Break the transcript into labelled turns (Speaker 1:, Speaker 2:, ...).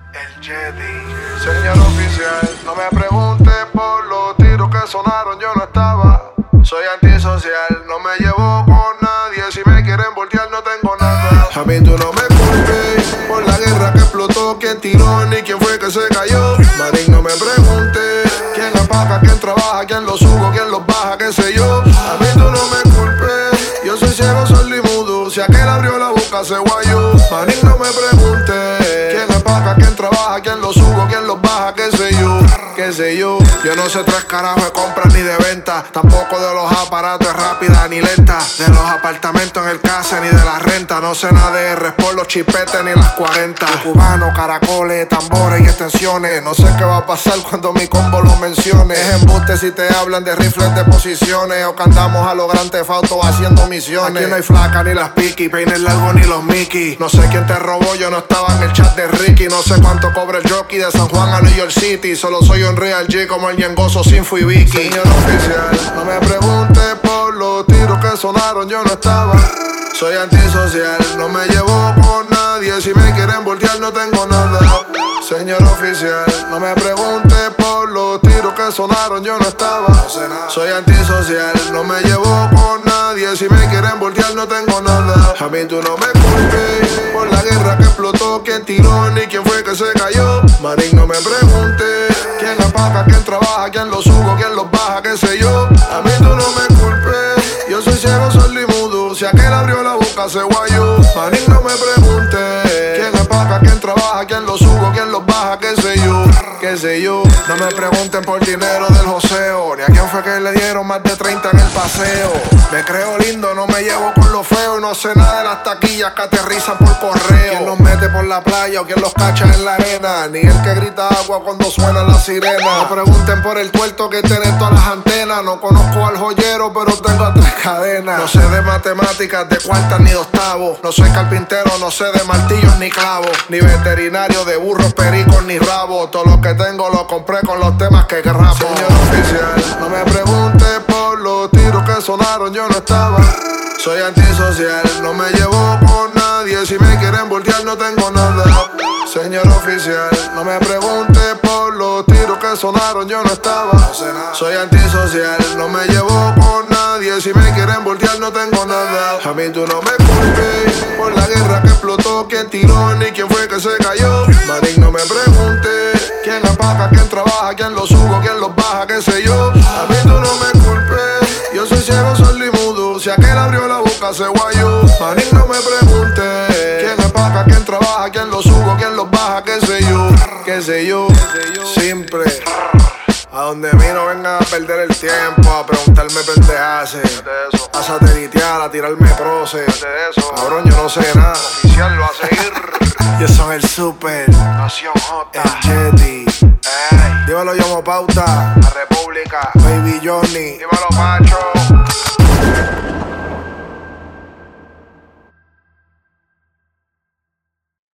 Speaker 1: El Jedi. Señor oficial, no me pregunte por los tiros que sonaron, yo no estaba. Soy antisocial, no me llevo con nadie. Si me quieren voltear no tengo nada. A mí tú no me culpes por la guerra que explotó. Quién tiró ni quién fue que se cayó. Marín, no me pregunte quién apaga, quién trabaja, quién los sube, quién los baja, qué sé yo. A mí tú no me culpes, yo soy ciego, sordo y mudo. Si aquel abrió la boca se guayó. Marín, no me pregunte quién apaga, quién trabaja, quién los sube, quién los baja, qué sé yo. Qué sé yo, yo no sé tres carajos de compra ni de venta, tampoco de los aparatos rápida ni lenta, de los apartamentos en el casa ni de la renta. No sé nada de R por los chipetes ni las 40. Cubanos, caracoles, tambores y extensiones. No sé qué va a pasar cuando mi combo lo mencione. Es embuste si te hablan de rifles de posiciones o cantamos a los grandes fautos haciendo misiones. Aquí no hay flaca ni las piqui, peines largos ni los Mickey. No sé quién te robó, yo no estaba en el chat de Ricky. No sé cuánto cobra el jockey de San Juan a New York City. Solo soy un Real G como el Yengoso, Sinfo y Vicky. Señor oficial, no me pregunte por los tiros que sonaron, yo no estaba. Soy antisocial, no me llevo con nadie. Si me quieren voltear no tengo nada. Señor oficial, no me pregunte por los tiros que sonaron, yo no estaba. Soy antisocial, no me llevo con nadie. Si me quieren voltear no tengo nada. A mí tú no me culpes por la guerra que explotó. Quién tiró ni quién fue que se cayó. Marín, no me pregunte quién apaga, quién trabaja, quién los sube, quién los baja, qué sé yo. A mí tú no me culpes, yo soy ciego, sordo y mudo. Si aquel abrió la boca se guayó. Marín, no me pregunte quién apaga, quién trabaja, quién los sube, quién los baja, qué sé yo. Qué sé yo, no me pregunten por dinero del joseo, ni a quién fue que le dieron más de 30 en el paseo. Me creo lindo, no me llevo con lo feo. Y no sé nada de las taquillas que aterrizan por correo. Quién los mete por la playa o quién los cacha en la arena, ni el que grita agua cuando suena la sirena. No pregunten por el tuerto que tiene todas las antenas. No conozco al joyero pero tengo 3 cadenas. No sé de matemáticas, de cuartas ni de octavos. No soy carpintero, no sé de martillos ni clavos, ni veterinario de burros, pericos ni rabos. Todo lo que tengo lo compré con los temas que grabo. Señor oficial, no me pregunte por los tiros que sonaron, yo no estaba. Soy antisocial, no me llevo con nadie. Si me quieren voltear no tengo nada. Señor oficial, no me pregunte por los tiros que sonaron, yo no estaba. Soy antisocial, no me llevo con nadie. Si me quieren voltear no tengo nada. A mí tú no me culpes por la guerra que explotó. Quién tiró ni quién fue que se cayó. Marín, no me pregunte quién apaga, quién trabaja, quién los sube, quién los baja, qué sé yo. A mí tú no me culpes, yo soy ciego, sordo y mudo. Si aquel abrió la boca se guayó. Marín, no me pregunte quién apaga, quién trabaja, quién los sube, quién los baja, qué sé yo. Qué sé yo, siempre. A donde mí no vengan a perder el tiempo, a preguntarme pendejaces, a sateritear, a tirarme proces. Cabrón, yo no sé nada. Oficial lo va a seguir. Yo soy el Super Nación J, el Jedi. Dímelo, Yomo Pauta, la República, Baby Johnny. Dímelo, Macho.